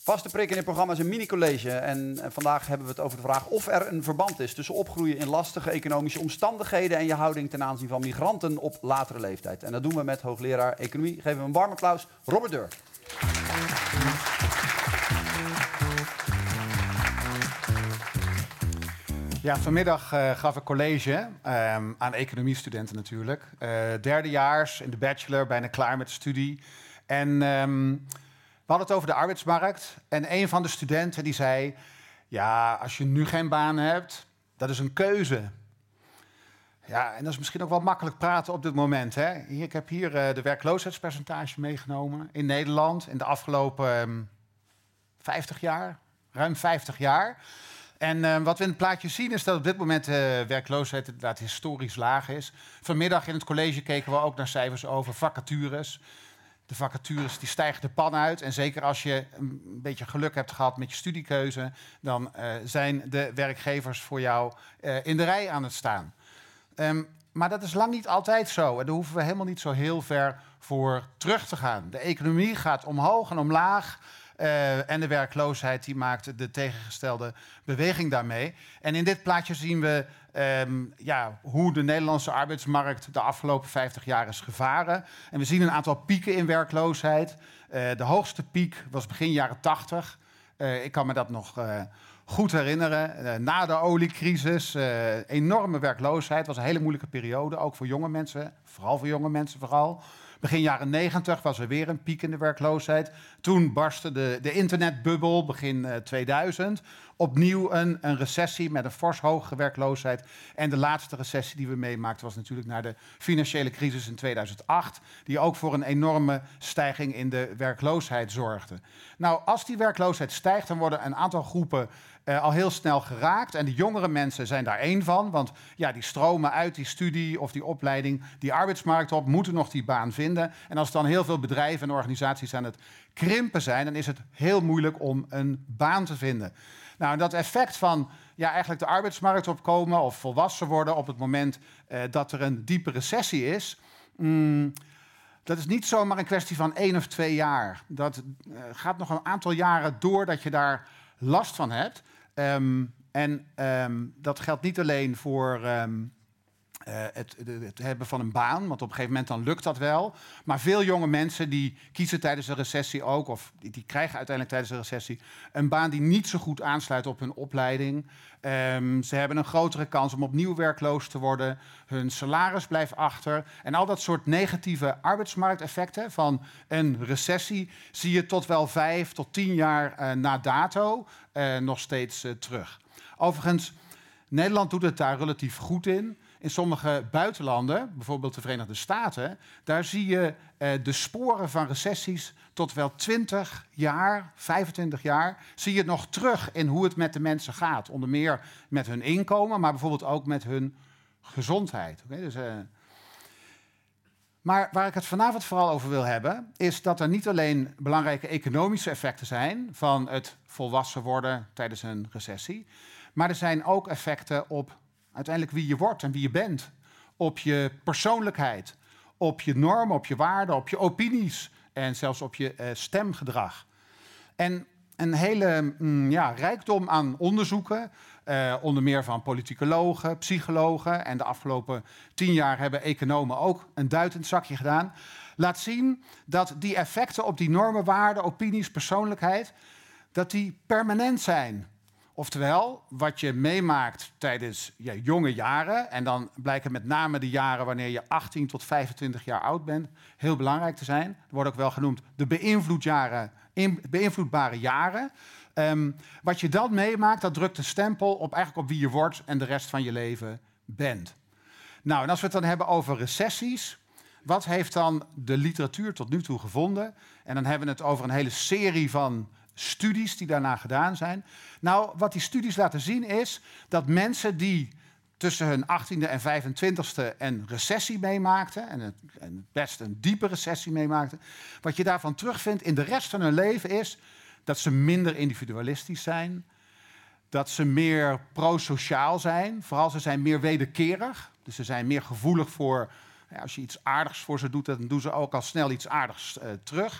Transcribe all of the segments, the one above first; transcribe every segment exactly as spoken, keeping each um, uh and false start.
Vaste prik in dit programma is een mini-college. En vandaag hebben we het over de vraag of er een verband is tussen opgroeien in lastige economische omstandigheden en je houding ten aanzien van migranten op latere leeftijd. En dat doen we met hoogleraar economie. Geven we een warm applaus, Robert Deur. Ja, vanmiddag uh, gaf ik college um, aan economiestudenten natuurlijk. Uh, derdejaars in de bachelor, bijna klaar met de studie. En um, we hadden het over de arbeidsmarkt. En een van de studenten die zei, ja, als je nu geen baan hebt, dat is een keuze. Ja, en dat is misschien ook wel makkelijk praten op dit moment. Hè? Hier, ik heb hier uh, de werkloosheidspercentage meegenomen in Nederland in de afgelopen um, vijftig jaar, ruim vijftig jaar. En uh, wat we in het plaatje zien is dat op dit moment de uh, werkloosheid inderdaad historisch laag is. Vanmiddag in het college keken we ook naar cijfers over vacatures. De vacatures die stijgen de pan uit. En zeker als je een beetje geluk hebt gehad met je studiekeuze, dan uh, zijn de werkgevers voor jou uh, in de rij aan het staan. Um, maar dat is lang niet altijd zo. En daar hoeven we helemaal niet zo heel ver voor terug te gaan. De economie gaat omhoog en omlaag. Uh, en de werkloosheid die maakt de tegengestelde beweging daarmee. En in dit plaatje zien we um, ja, hoe de Nederlandse arbeidsmarkt de afgelopen vijftig jaar is gevaren. En we zien een aantal pieken in werkloosheid. Uh, de hoogste piek was begin jaren tachtig. Uh, ik kan me dat nog uh, goed herinneren. Uh, na de oliecrisis, uh, enorme werkloosheid. Het was een hele moeilijke periode, ook voor jonge mensen. Vooral voor jonge mensen vooral. Begin jaren negentig was er weer een piek in de werkloosheid. Toen barstte de, de internetbubbel, begin uh, tweeduizend. Opnieuw een, een recessie met een fors hoge werkloosheid. En de laatste recessie die we meemaakten was natuurlijk naar de financiële crisis in tweeduizend acht. Die ook voor een enorme stijging in de werkloosheid zorgde. Nou, als die werkloosheid stijgt, dan worden een aantal groepen uh, al heel snel geraakt. En de jongere mensen zijn daar één van. Want ja, die stromen uit die studie of die opleiding, die arbeidsmarkt op, moeten nog die baan vinden. En als dan heel veel bedrijven en organisaties aan het krimpen zijn, dan is het heel moeilijk om een baan te vinden. Nou, dat effect van ja, eigenlijk de arbeidsmarkt opkomen of volwassen worden op het moment uh, dat er een diepe recessie is, mm, dat is niet zomaar een kwestie van één of twee jaar. Dat uh, gaat nog een aantal jaren door dat je daar last van hebt. Um, en um, dat geldt niet alleen voor Um, Uh, het, het hebben van een baan, want op een gegeven moment dan lukt dat wel. Maar veel jonge mensen die kiezen tijdens een recessie ook, of die, die krijgen uiteindelijk tijdens een recessie een baan die niet zo goed aansluit op hun opleiding. Um, ze hebben een grotere kans om opnieuw werkloos te worden. Hun salaris blijft achter. En al dat soort negatieve arbeidsmarkteffecten van een recessie zie je tot wel vijf tot tien jaar uh, na dato uh, nog steeds uh, terug. Overigens, Nederland doet het daar relatief goed in. In sommige buitenlanden, bijvoorbeeld de Verenigde Staten, daar zie je uh, de sporen van recessies tot wel twintig jaar, vijfentwintig jaar, zie je nog terug in hoe het met de mensen gaat. Onder meer met hun inkomen, maar bijvoorbeeld ook met hun gezondheid. Okay, dus, uh... Maar waar ik het vanavond vooral over wil hebben, is dat er niet alleen belangrijke economische effecten zijn van het volwassen worden tijdens een recessie, maar er zijn ook effecten op uiteindelijk wie je wordt en wie je bent. Op je persoonlijkheid, op je normen, op je waarden, op je opinies en zelfs op je uh, stemgedrag. En een hele mm, ja, rijkdom aan onderzoeken, uh, onder meer van politicologen, psychologen, en de afgelopen tien jaar hebben economen ook een duit in het zakje gedaan, laat zien dat die effecten op die normen, waarden, opinies, persoonlijkheid, dat die permanent zijn. Oftewel, wat je meemaakt tijdens je jonge jaren, en dan blijken met name de jaren wanneer je achttien tot vijfentwintig jaar oud bent, heel belangrijk te zijn. Er wordt ook wel genoemd de beïnvloedjaren, beïnvloedbare jaren. Um, wat je dan meemaakt, dat drukt een stempel op, eigenlijk op wie je wordt en de rest van je leven bent. Nou, en als we het dan hebben over recessies, wat heeft dan de literatuur tot nu toe gevonden? En dan hebben we het over een hele serie van studies die daarna gedaan zijn. Nou, wat die studies laten zien is dat mensen die tussen hun achttiende en vijfentwintigste een recessie meemaakten, en het, en best een diepe recessie meemaakten, wat je daarvan terugvindt in de rest van hun leven is dat ze minder individualistisch zijn, dat ze meer prosociaal zijn, vooral ze zijn meer wederkerig, dus ze zijn meer gevoelig voor, ja, als je iets aardigs voor ze doet, dan doen ze ook al snel iets aardigs uh, terug.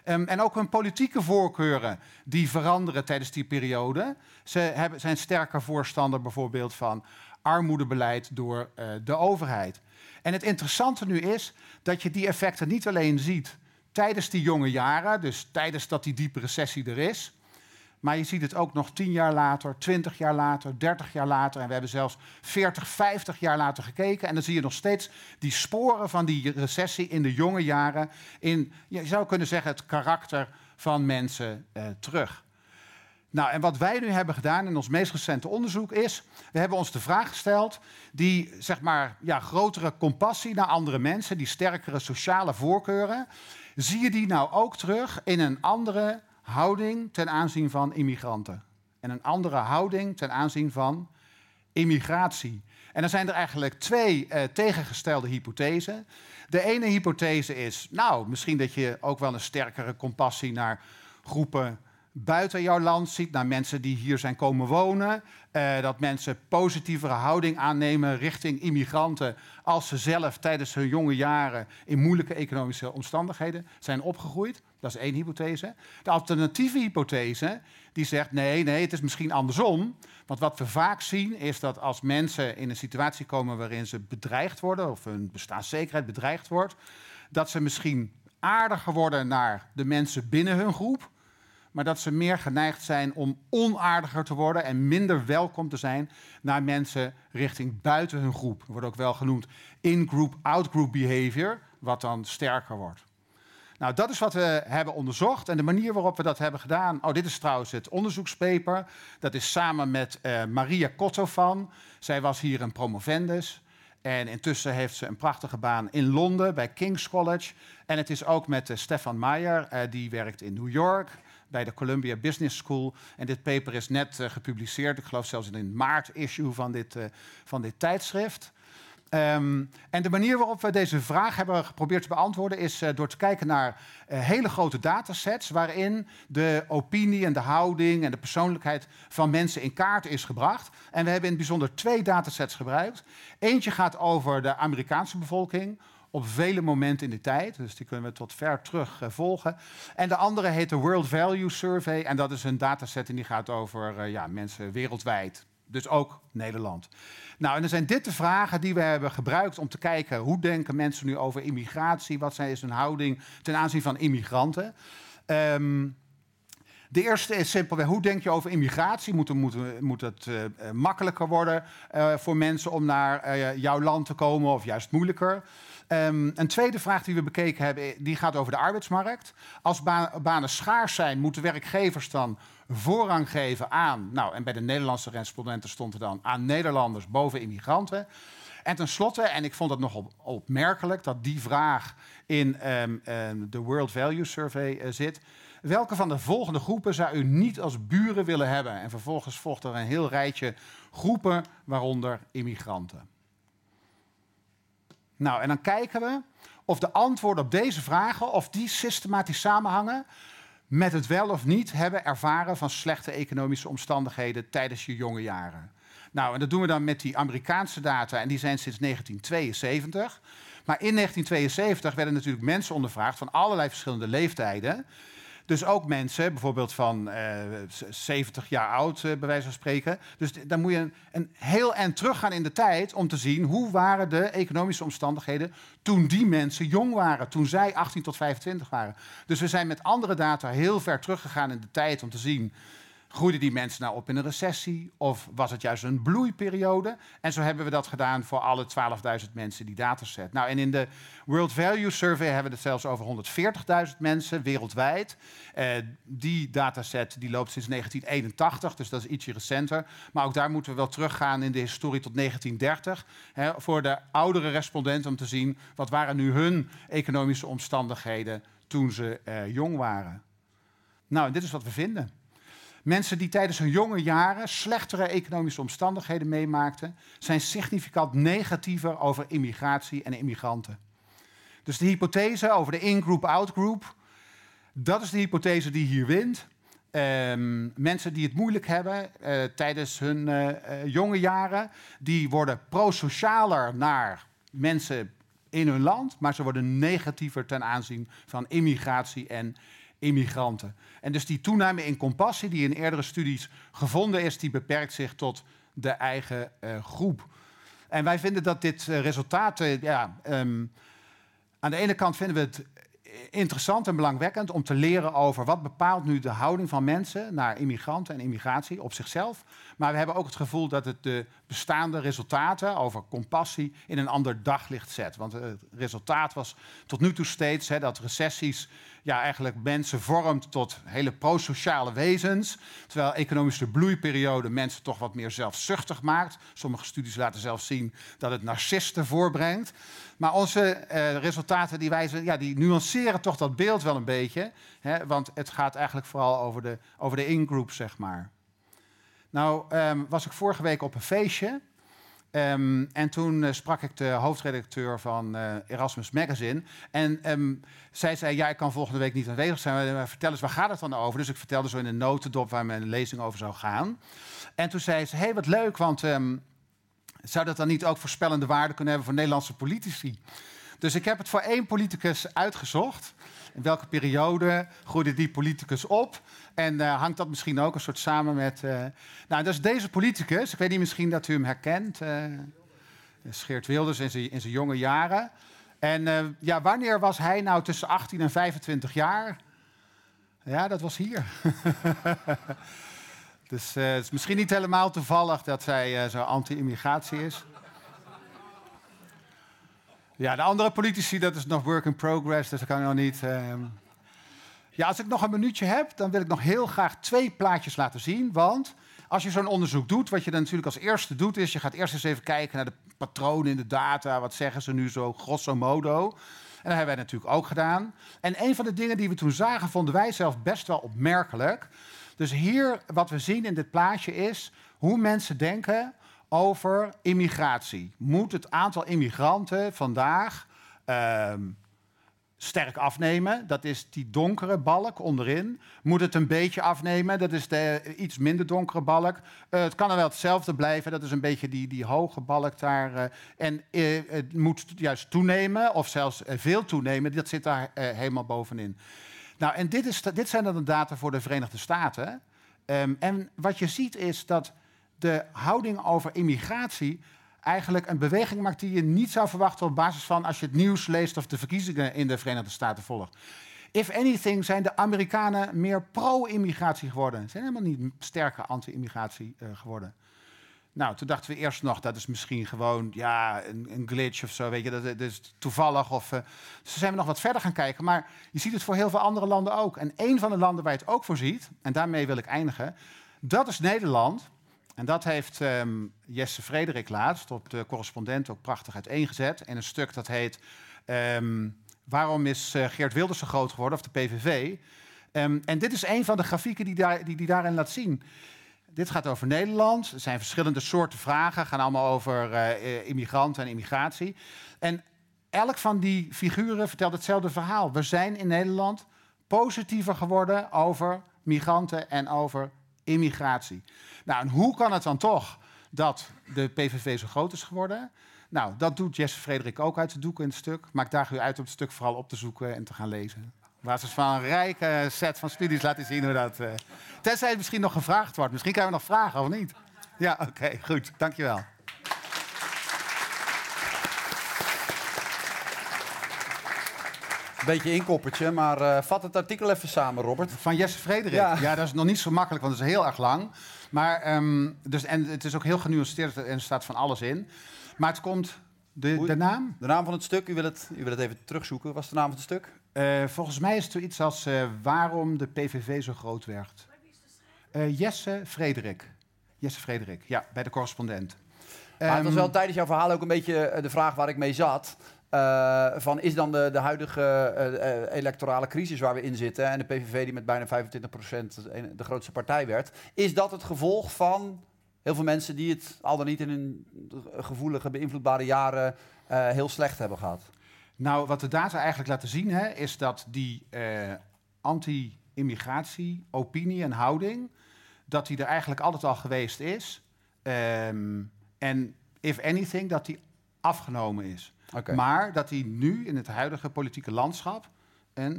Um, en ook hun politieke voorkeuren die veranderen tijdens die periode. Ze hebben, zijn sterker voorstander bijvoorbeeld van armoedebeleid door uh, de overheid. En het interessante nu is dat je die effecten niet alleen ziet tijdens die jonge jaren, dus tijdens dat die diepe recessie er is, maar je ziet het ook nog tien jaar later, twintig jaar later, dertig jaar later. En we hebben zelfs veertig, vijftig jaar later gekeken. En dan zie je nog steeds die sporen van die recessie in de jonge jaren. In, je zou kunnen zeggen, het karakter van mensen uh, terug. Nou, en wat wij nu hebben gedaan in ons meest recente onderzoek is, we hebben ons de vraag gesteld, die zeg maar ja, grotere compassie naar andere mensen, die sterkere sociale voorkeuren, zie je die nou ook terug in een andere houding ten aanzien van immigranten? En een andere houding ten aanzien van immigratie. En dan zijn er eigenlijk twee uh, tegengestelde hypothesen. De ene hypothese is, nou, misschien dat je ook wel een sterkere compassie naar groepen buiten jouw land ziet, naar mensen die hier zijn komen wonen. Uh, dat mensen positievere houding aannemen richting immigranten als ze zelf tijdens hun jonge jaren in moeilijke economische omstandigheden zijn opgegroeid. Dat is één hypothese. De alternatieve hypothese die zegt nee, nee, het is misschien andersom. Want wat we vaak zien is dat als mensen in een situatie komen waarin ze bedreigd worden, of hun bestaanszekerheid bedreigd wordt, dat ze misschien aardiger worden naar de mensen binnen hun groep, maar dat ze meer geneigd zijn om onaardiger te worden en minder welkom te zijn naar mensen richting buiten hun groep. Dat wordt ook wel genoemd in-group, out-group behavior, wat dan sterker wordt. Nou, dat is wat we hebben onderzocht. En de manier waarop we dat hebben gedaan, oh, dit is trouwens het onderzoekspaper. Dat is samen met uh, Maria Kotovan. Zij was hier een promovendus. En intussen heeft ze een prachtige baan in Londen bij King's College. En het is ook met uh, Stefan Meyer, uh, die werkt in New York bij de Columbia Business School. En dit paper is net uh, gepubliceerd, ik geloof zelfs in een maart-issue van dit, uh, van dit tijdschrift. Um, en de manier waarop we deze vraag hebben geprobeerd te beantwoorden is uh, door te kijken naar uh, hele grote datasets waarin de opinie en de houding en de persoonlijkheid van mensen in kaart is gebracht. En we hebben in het bijzonder twee datasets gebruikt. Eentje gaat over de Amerikaanse bevolking op vele momenten in de tijd, dus die kunnen we tot ver terug uh, volgen. En de andere heet de World Value Survey en dat is een dataset en die gaat over uh, ja, mensen wereldwijd. Dus ook Nederland. Nou, en dan zijn dit de vragen die we hebben gebruikt om te kijken hoe denken mensen nu over immigratie, wat is hun houding ten aanzien van immigranten. Um, de eerste is simpelweg, hoe denk je over immigratie? Moet, moet, moet het uh, makkelijker worden uh, voor mensen om naar uh, jouw land te komen of juist moeilijker? Um, een tweede vraag die we bekeken hebben, die gaat over de arbeidsmarkt. Als ba- banen schaars zijn, moeten werkgevers dan voorrang geven aan, nou, en bij de Nederlandse respondenten stond er dan aan Nederlanders boven immigranten. En tenslotte, en ik vond het nogal opmerkelijk dat die vraag in um, um, de World Value Survey uh, zit. Welke van de volgende groepen zou u niet als buren willen hebben? En vervolgens volgt er een heel rijtje groepen, waaronder immigranten. Nou, en dan kijken we of de antwoorden op deze vragen, of die systematisch samenhangen met het wel of niet hebben ervaren van slechte economische omstandigheden tijdens je jonge jaren. Nou, en dat doen we dan met die Amerikaanse data, en die zijn sinds negentien tweeënzeventig. Maar in negentien tweeënzeventig werden natuurlijk mensen ondervraagd van allerlei verschillende leeftijden. Dus ook mensen, bijvoorbeeld van uh, zeventig jaar oud, uh, bij wijze van spreken. Dus dan moet je een, een heel eind teruggaan in de tijd om te zien hoe waren de economische omstandigheden toen die mensen jong waren, toen zij achttien tot vijfentwintig waren. Dus we zijn met andere data heel ver teruggegaan in de tijd om te zien, groeiden die mensen nou op in een recessie of was het juist een bloeiperiode? En zo hebben we dat gedaan voor alle twaalfduizend mensen die dataset. Nou, en in de World Value Survey hebben we het zelfs over honderdveertigduizend mensen wereldwijd. Uh, die dataset die loopt sinds negentien eenentachtig, dus dat is ietsje recenter. Maar ook daar moeten we wel teruggaan in de historie tot negentien dertig. Hè, voor de oudere respondenten om te zien wat waren nu hun economische omstandigheden toen ze uh, jong waren. Nou, en dit is wat we vinden. Mensen die tijdens hun jonge jaren slechtere economische omstandigheden meemaakten, zijn significant negatiever over immigratie en immigranten. Dus de hypothese over de in-group, out-group, dat is de hypothese die hier wint. Um, mensen die het moeilijk hebben uh, tijdens hun uh, uh, jonge jaren, die worden prosocialer naar mensen in hun land, maar ze worden negatiever ten aanzien van immigratie en immigranten. En dus die toename in compassie die in eerdere studies gevonden is, die beperkt zich tot de eigen uh, groep. En wij vinden dat dit uh, resultaat, uh, ja, um, aan de ene kant vinden we het interessant en belangwekkend om te leren over wat bepaalt nu de houding van mensen naar immigranten en immigratie op zichzelf. Maar we hebben ook het gevoel dat het de bestaande resultaten over compassie in een ander daglicht zet. Want het resultaat was tot nu toe steeds hè, dat recessies ja, eigenlijk mensen vormt tot hele prosociale wezens. Terwijl economische bloeiperiode mensen toch wat meer zelfzuchtig maakt. Sommige studies laten zelfs zien dat het narcisten voorbrengt. Maar onze uh, resultaten die wijzen, ja, die nuanceren toch dat beeld wel een beetje. Hè, want het gaat eigenlijk vooral over de, over de in-group, zeg maar. Nou um, was ik vorige week op een feestje. Um, en toen uh, sprak ik de hoofdredacteur van uh, Erasmus Magazine. En um, zij zei, ja, ik kan volgende week niet aanwezig zijn. Maar vertel eens, waar gaat het dan over? Dus ik vertelde zo in een notendop waar mijn lezing over zou gaan. En toen zei ze, hé, hey, wat leuk, want um, zou dat dan niet ook voorspellende waarde kunnen hebben voor Nederlandse politici? Dus ik heb het voor één politicus uitgezocht. In welke periode groeide die politicus op? En uh, hangt dat misschien ook een soort samen met... Uh, nou, dat is deze politicus. Ik weet niet, misschien dat u hem herkent. Uh, Geert Wilders in zijn, in zijn jonge jaren. En uh, ja, wanneer was hij nou tussen achttien en vijfentwintig jaar? Ja, dat was hier. Dus uh, het is misschien niet helemaal toevallig dat zij uh, zo anti-immigratie is. Ja, de andere politici, dat is nog work in progress, dus dat kan ik nog niet... Uh... Ja, als ik nog een minuutje heb, dan wil ik nog heel graag twee plaatjes laten zien. Want als je zo'n onderzoek doet, wat je dan natuurlijk als eerste doet, is je gaat eerst eens even kijken naar de patronen in de data. Wat zeggen ze nu zo grosso modo? En dat hebben wij natuurlijk ook gedaan. En een van de dingen die we toen zagen, vonden wij zelf best wel opmerkelijk. Dus hier, wat we zien in dit plaatje is hoe mensen denken over immigratie. Moet het aantal immigranten vandaag uh, sterk afnemen? Dat is die donkere balk onderin. Moet het een beetje afnemen? Dat is de iets minder donkere balk. Uh, het kan er wel hetzelfde blijven. Dat is een beetje die, die hoge balk daar. Uh, en uh, het moet juist toenemen, of zelfs uh, veel toenemen. Dat zit daar uh, helemaal bovenin. Nou, en dit, is, dit zijn dan de data voor de Verenigde Staten. Um, en wat je ziet is dat de houding over immigratie eigenlijk een beweging maakt die je niet zou verwachten op basis van als je het nieuws leest of de verkiezingen in de Verenigde Staten volgt. If anything zijn de Amerikanen meer pro-immigratie geworden. Ze zijn helemaal niet sterker anti-immigratie uh, geworden. Nou, toen dachten we eerst nog, dat is misschien gewoon ja, een, een glitch of zo, weet je, dat, dat is toevallig. Of, uh, dus zijn we nog wat verder gaan kijken. Maar je ziet het voor heel veel andere landen ook. En een van de landen waar je het ook voor ziet, en daarmee wil ik eindigen, dat is Nederland. En dat heeft um, Jesse Frederik laatst op de Correspondent ook prachtig uiteengezet. In een stuk dat heet um, Waarom is uh, Geert Wilders zo groot geworden, of de P V V? Um, en dit is een van de grafieken die, daar, die, die daarin laat zien. Dit gaat over Nederland. Er zijn verschillende soorten vragen. Gaan allemaal over uh, immigranten en immigratie. En elk van die figuren vertelt hetzelfde verhaal. We zijn in Nederland positiever geworden over migranten en over immigratie. Nou, en hoe kan het dan toch dat de P V V zo groot is geworden? Nou, dat doet Jesse Frederik ook uit de doeken in het stuk. Maar ik daag u uit om het stuk vooral op te zoeken en te gaan lezen. Op basis van een rijke set van studies laten zien hoe dat... Uh... Tenzij het misschien nog gevraagd wordt. Misschien krijgen we nog vragen, of niet? Ja, oké, okay, goed. Dankjewel. Beetje inkoppertje, maar uh, vat het artikel even samen, Robert. Van Jesse Frederik? Ja. Ja, dat is nog niet zo makkelijk, want het is heel erg lang. Maar, um, dus, en het is ook heel genuanceerd en er staat van alles in. Maar het komt... De, de naam? De naam van het stuk, u wil het, u wil het even terugzoeken. Wat is de naam van het stuk? Uh, volgens mij is het iets als uh, waarom de P V V zo groot werd. Uh, Jesse Frederik. Jesse Frederik, ja, bij de Correspondent. Maar um, het was wel tijdens jouw verhaal ook een beetje de vraag waar ik mee zat. Uh, van is dan de, de huidige uh, uh, electorale crisis waar we in zitten... en de P V V die met bijna vijfentwintig procent de grootste partij werd... is dat het gevolg van heel veel mensen die het al dan niet in hun gevoelige, beïnvloedbare jaren uh, heel slecht hebben gehad? Nou, wat de data eigenlijk laten zien, hè, is dat die uh, anti-immigratie, opinie en houding... dat die er eigenlijk altijd al geweest is. Um, en if anything, dat die afgenomen is. Okay. Maar dat die nu in het huidige politieke landschap een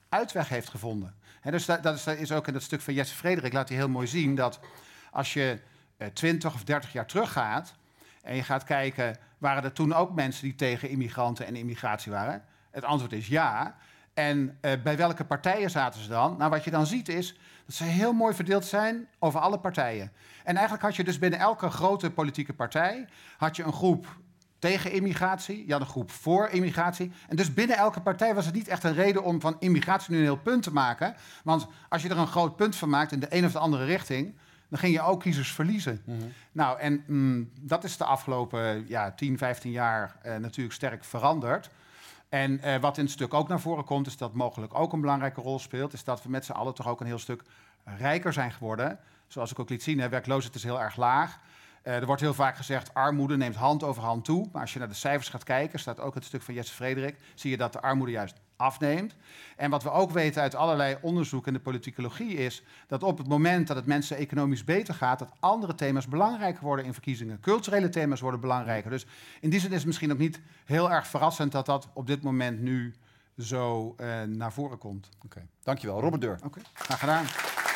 uitweg heeft gevonden. He, dus dat, dat, is, dat is ook in dat stuk van Jesse Frederik, laat hij heel mooi zien dat als je twintig of dertig jaar teruggaat en je gaat kijken, waren er toen ook mensen die tegen immigranten en immigratie waren? Het antwoord is ja. En uh, bij welke partijen zaten ze dan? Nou, wat je dan ziet is dat ze heel mooi verdeeld zijn over alle partijen. En eigenlijk had je dus binnen elke grote politieke partij had je een groep tegen immigratie, je had een groep voor immigratie. En dus binnen elke partij was het niet echt een reden om van immigratie nu een heel punt te maken. Want als je er een groot punt van maakt in de een of de andere richting, dan ging je ook kiezers verliezen. Mm-hmm. Nou, en mm, dat is de afgelopen ja, tien, vijftien jaar uh, natuurlijk sterk veranderd. En uh, wat in het stuk ook naar voren komt, is dat mogelijk ook een belangrijke rol speelt, is dat we met z'n allen toch ook een heel stuk rijker zijn geworden. Zoals ik ook liet zien, hè, werkloosheid is heel erg laag. Uh, er wordt heel vaak gezegd, armoede neemt hand over hand toe. Maar als je naar de cijfers gaat kijken, staat ook het stuk van Jesse Frederik, zie je dat de armoede juist afneemt. En wat we ook weten uit allerlei onderzoek in de politicologie is dat op het moment dat het mensen economisch beter gaat, dat andere thema's belangrijker worden in verkiezingen. Culturele thema's worden belangrijker. Dus in die zin is het misschien ook niet heel erg verrassend dat dat op dit moment nu zo uh, naar voren komt. Oké, okay. Dankjewel. Robert Deur. Oké, okay. Graag gedaan.